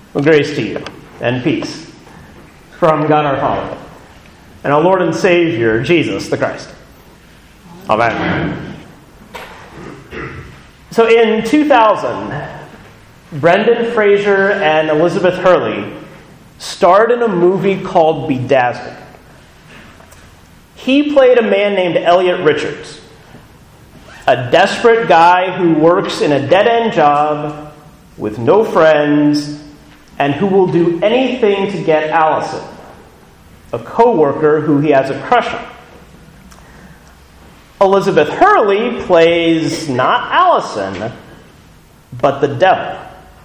Well, grace to you and peace from God our Father and our Lord and Savior, Jesus the Christ. Amen. So in 2000, Brendan Fraser and Elizabeth Hurley starred in a movie called Bedazzled. He played a man named Elliot Richards, a desperate guy who works in a dead-end job with no friends and who will do anything to get Allison, a co-worker who he has a crush on. Elizabeth Hurley plays not Allison, but the devil.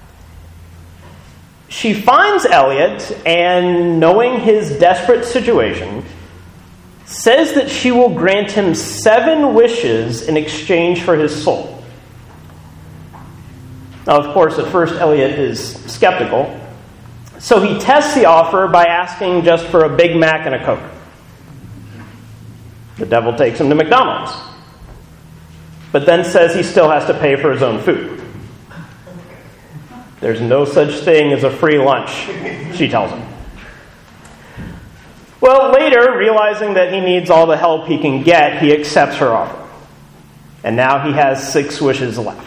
She finds Elliot and, knowing his desperate situation, says that she will grant him 7 wishes in exchange for his soul. Now, of course, at first Elliot is skeptical, so he tests the offer by asking just for a Big Mac and a Coke. The devil takes him to McDonald's, but then says he still has to pay for his own food. There's no such thing as a free lunch, she tells him. Well, later, realizing that he needs all the help he can get, he accepts her offer. And now he has 6 wishes left.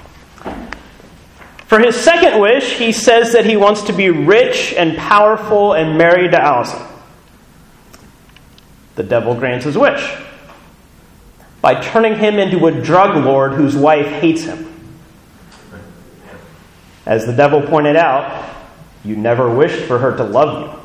For his second wish, he says that he wants to be rich and powerful and married to Allison. The devil grants his wish by turning him into a drug lord whose wife hates him. As the devil pointed out, you never wished for her to love you.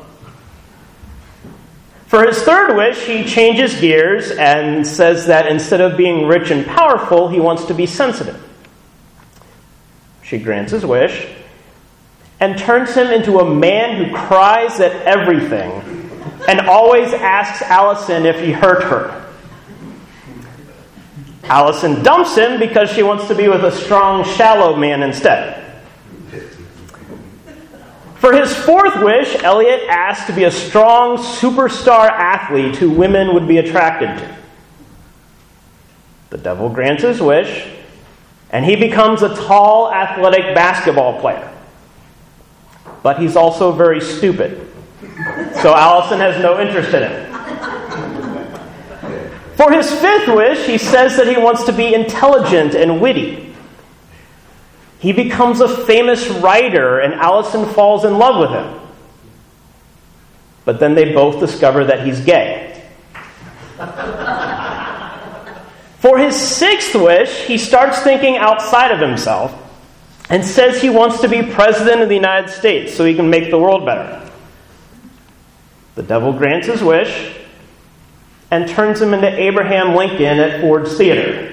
For his third wish, he changes gears and says that instead of being rich and powerful, he wants to be sensitive. She grants his wish and turns him into a man who cries at everything and always asks Allison if he hurt her. Allison dumps him because she wants to be with a strong, shallow man instead. For his fourth wish, Elliot asks to be a strong, superstar athlete who women would be attracted to. The devil grants his wish, and he becomes a tall, athletic basketball player. But he's also very stupid, so Allison has no interest in him. For his fifth wish, he says that he wants to be intelligent and witty. He becomes a famous writer, and Allison falls in love with him. But then they both discover that he's gay. For his sixth wish, he starts thinking outside of himself and says he wants to be president of the United States so he can make the world better. The devil grants his wish and turns him into Abraham Lincoln at Ford's Theater.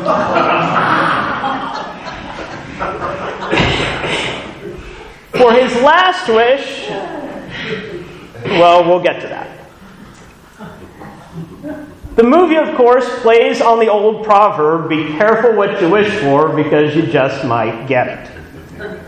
For his last wish, well, we'll get to that. The movie, of course, plays on the old proverb, be careful what you wish for because you just might get it.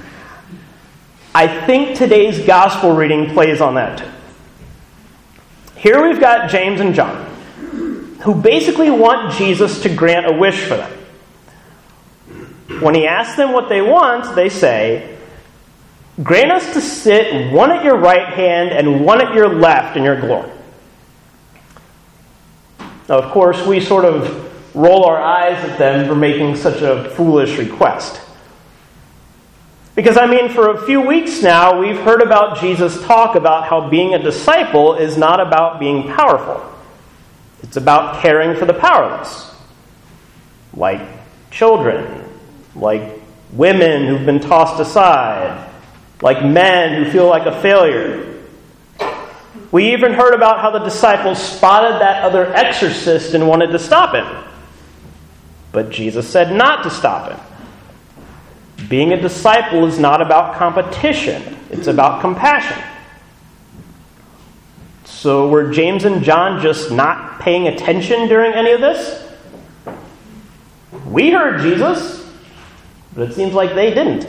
I think today's gospel reading plays on that too. Here we've got James and John, who basically want Jesus to grant a wish for them. When he asks them what they want, they say, grant us to sit one at your right hand and one at your left in your glory. Now, of course, we sort of roll our eyes at them for making such a foolish request. Because, for a few weeks now, we've heard about Jesus talk about how being a disciple is not about being powerful. It's about caring for the powerless. Like children, like women who've been tossed aside, like men who feel like a failure. We even heard about how the disciples spotted that other exorcist and wanted to stop him. But Jesus said not to stop him. Being a disciple is not about competition. It's about compassion. So were James and John just not paying attention during any of this? We heard Jesus, but it seems like they didn't.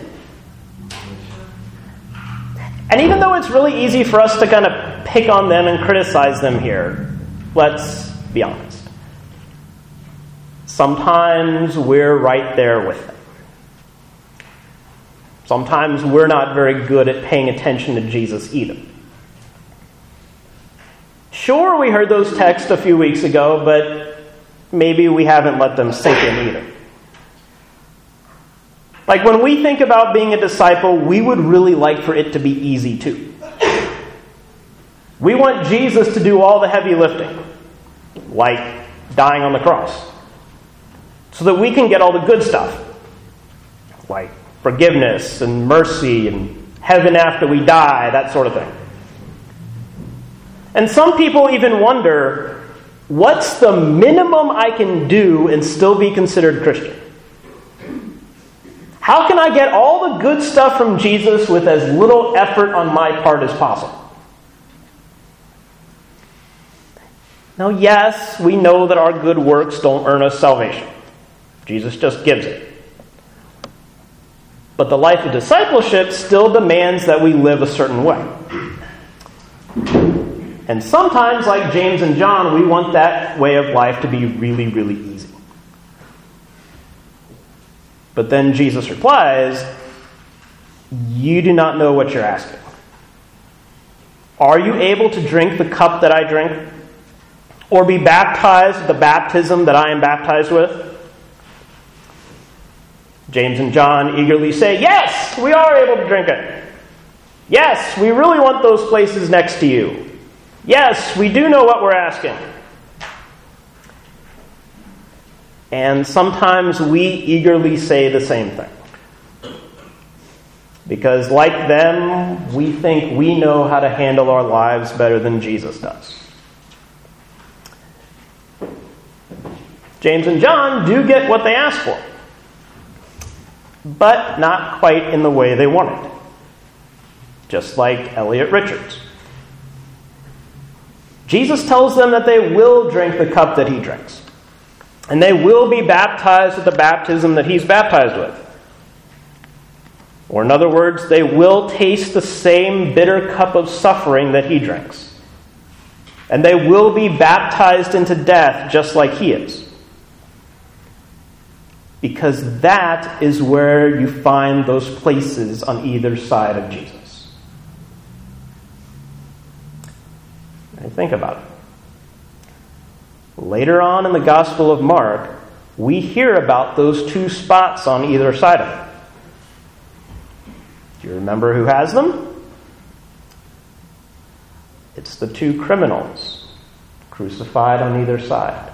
And even though it's really easy for us to kind of pick on them and criticize them here, let's be honest. Sometimes we're right there with them. Sometimes we're not very good at paying attention to Jesus either. Sure, we heard those texts a few weeks ago, but maybe we haven't let them sink in either. Like when we think about being a disciple, we would really like for it to be easy too. We want Jesus to do all the heavy lifting, like dying on the cross, so that we can get all the good stuff, like forgiveness and mercy and heaven after we die, that sort of thing. And some people even wonder, what's the minimum I can do and still be considered Christian? How can I get all the good stuff from Jesus with as little effort on my part as possible? Now, yes, we know that our good works don't earn us salvation. Jesus just gives it. But the life of discipleship still demands that we live a certain way. And sometimes, like James and John, we want that way of life to be really, really easy. But then Jesus replies, you do not know what you're asking. Are you able to drink the cup that I drink? Or be baptized with the baptism that I am baptized with? James and John eagerly say, yes, we are able to drink it. Yes, we really want those places next to you. Yes, we do know what we're asking. And sometimes we eagerly say the same thing. Because like them, we think we know how to handle our lives better than Jesus does. James and John do get what they ask for, but not quite in the way they wanted. Just like Elliot Richards. Jesus tells them that they will drink the cup that he drinks. And they will be baptized with the baptism that he's baptized with. Or in other words, they will taste the same bitter cup of suffering that he drinks. And they will be baptized into death just like he is. Because that is where you find those places on either side of Jesus. And think about it. Later on in the Gospel of Mark, we hear about those two spots on either side of it. Do you remember who has them? It's the two criminals crucified on either side.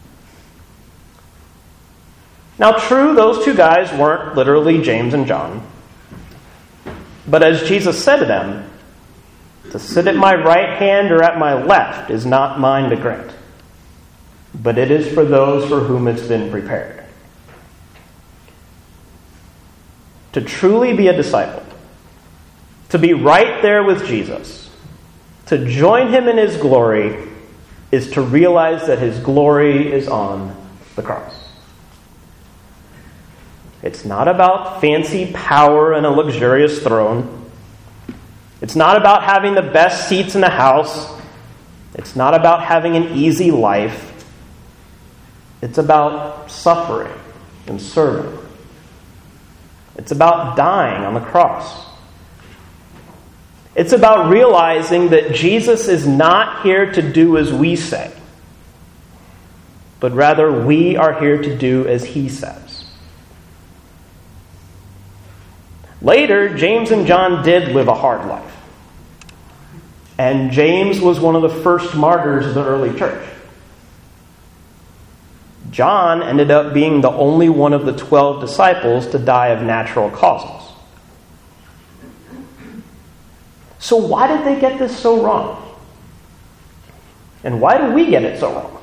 Now, true, those two guys weren't literally James and John. But as Jesus said to them, to sit at my right hand or at my left is not mine to grant, but it is for those for whom it's been prepared. To truly be a disciple, to be right there with Jesus, to join him in his glory, is to realize that his glory is on the cross. It's not about fancy power and a luxurious throne. It's not about having the best seats in the house. It's not about having an easy life. It's about suffering and serving. It's about dying on the cross. It's about realizing that Jesus is not here to do as we say, but rather we are here to do as he says. Later, James and John did live a hard life. And James was one of the first martyrs of the early church. John ended up being the only one of the 12 disciples to die of natural causes. So why did they get this so wrong? And why do we get it so wrong?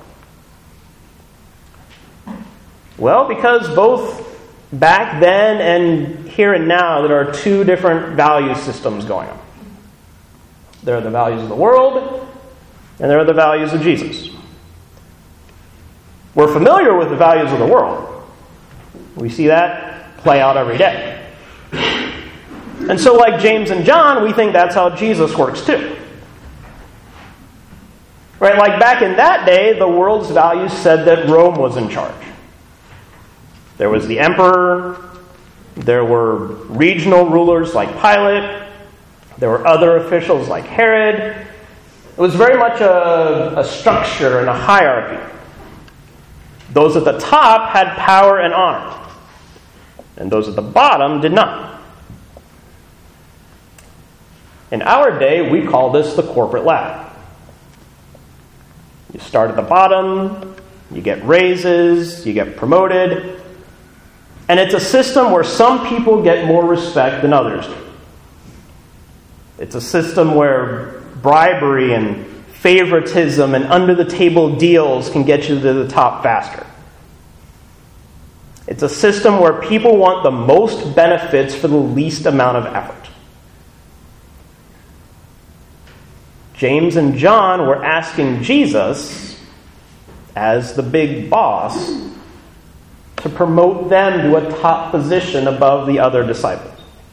Well, because both back then and here and now, there are two different value systems going on. There are the values of the world, and there are the values of Jesus. We're familiar with the values of the world. We see that play out every day. And so, like James and John, we think that's how Jesus works too. Right? Like back in that day, the world's values said that Rome was in charge. There was the emperor, There were regional rulers like Pilate. There were other officials like Herod. It was very much a structure and a hierarchy. Those at the top had power and honor, and those at the bottom did not. In our day, we call this the corporate ladder. You start at the bottom, you get raises, you get promoted, and it's a system where some people get more respect than others do. It's a system where bribery and favoritism and under-the-table deals can get you to the top faster. It's a system where people want the most benefits for the least amount of effort. James and John were asking Jesus, as the big boss, to promote them to a top position above the other disciples.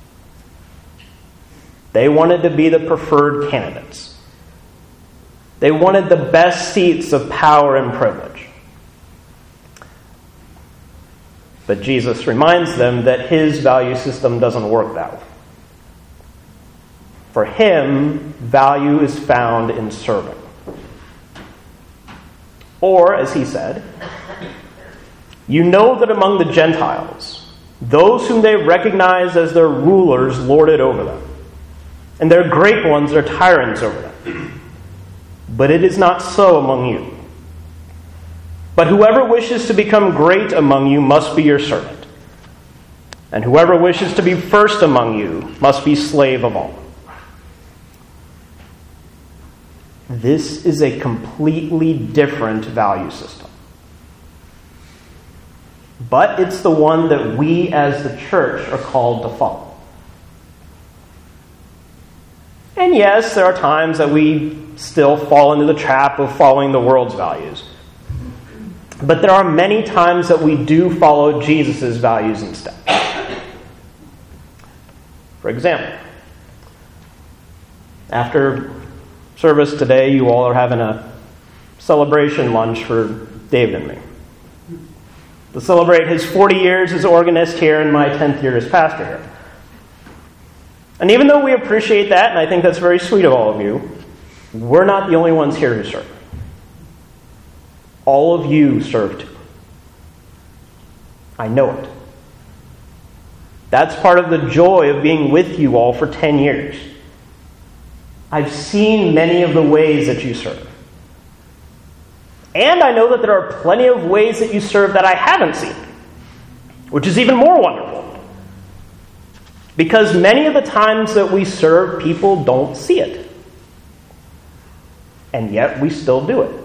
They wanted to be the preferred candidates. They wanted the best seats of power and privilege. But Jesus reminds them that his value system doesn't work that way. For him, value is found in serving. Or, as he said, you know that among the Gentiles, those whom they recognize as their rulers lord it over them, and their great ones are tyrants over them. But it is not so among you. But whoever wishes to become great among you must be your servant, and whoever wishes to be first among you must be slave of all. This is a completely different value system. But it's the one that we as the church are called to follow. And yes, there are times that we still fall into the trap of following the world's values. But there are many times that we do follow Jesus' values instead. For example, after service today, you all are having a celebration lunch for David and me. To celebrate his 40 years as organist here and my 10th year as pastor here. And even though we appreciate that, and I think that's very sweet of all of you, we're not the only ones here who serve. All of you serve too. I know it. That's part of the joy of being with you all for 10 years. I've seen many of the ways that you serve. And I know that there are plenty of ways that you serve that I haven't seen, which is even more wonderful. Because many of the times that we serve, people don't see it. And yet we still do it.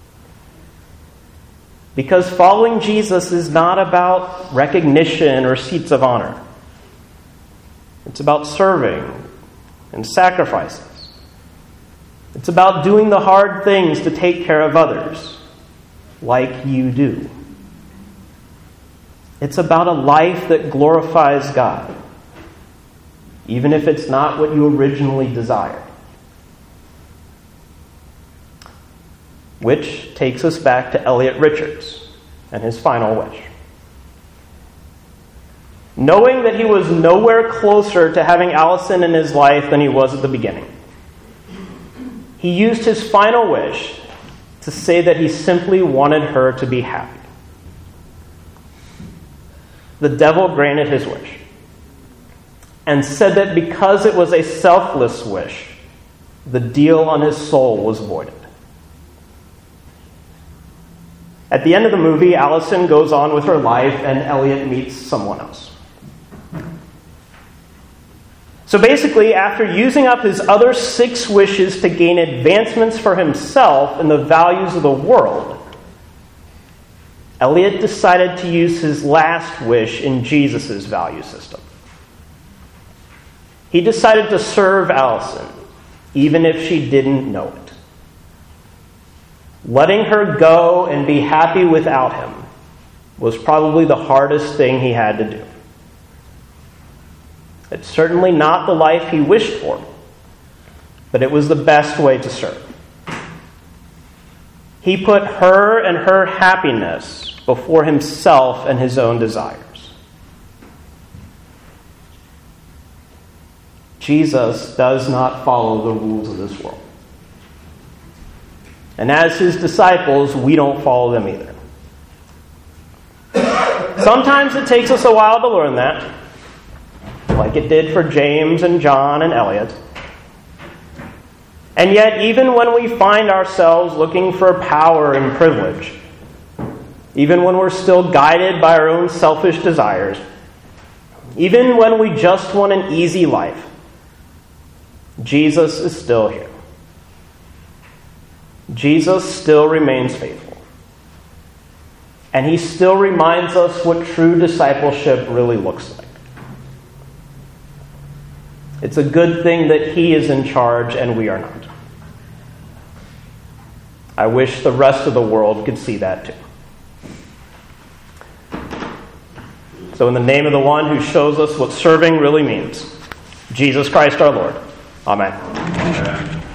Because following Jesus is not about recognition or seats of honor. It's about serving and sacrifices. It's about doing the hard things to take care of others, like you do. It's about a life that glorifies God, even if it's not what you originally desired. Which takes us back to Elliot Richards and his final wish. Knowing that he was nowhere closer to having Allison in his life than he was at the beginning, he used his final wish to say that he simply wanted her to be happy. The devil granted his wish and said that because it was a selfless wish, the deal on his soul was voided. At the end of the movie, Allison goes on with her life and Elliot meets someone else. So basically, after using up his other 6 wishes to gain advancements for himself and the values of the world, Elliot decided to use his last wish in Jesus' value system. He decided to serve Allison, even if she didn't know it. Letting her go and be happy without him was probably the hardest thing he had to do. It's certainly not the life he wished for, but it was the best way to serve. He put her and her happiness before himself and his own desires. Jesus does not follow the rules of this world. And as his disciples, we don't follow them either. Sometimes it takes us a while to learn that, like it did for James and John and Elliot. And yet, even when we find ourselves looking for power and privilege, even when we're still guided by our own selfish desires, even when we just want an easy life, Jesus is still here. Jesus still remains faithful. And he still reminds us what true discipleship really looks like. It's a good thing that he is in charge and we are not. I wish the rest of the world could see that too. So in the name of the one who shows us what serving really means, Jesus Christ our Lord. Amen.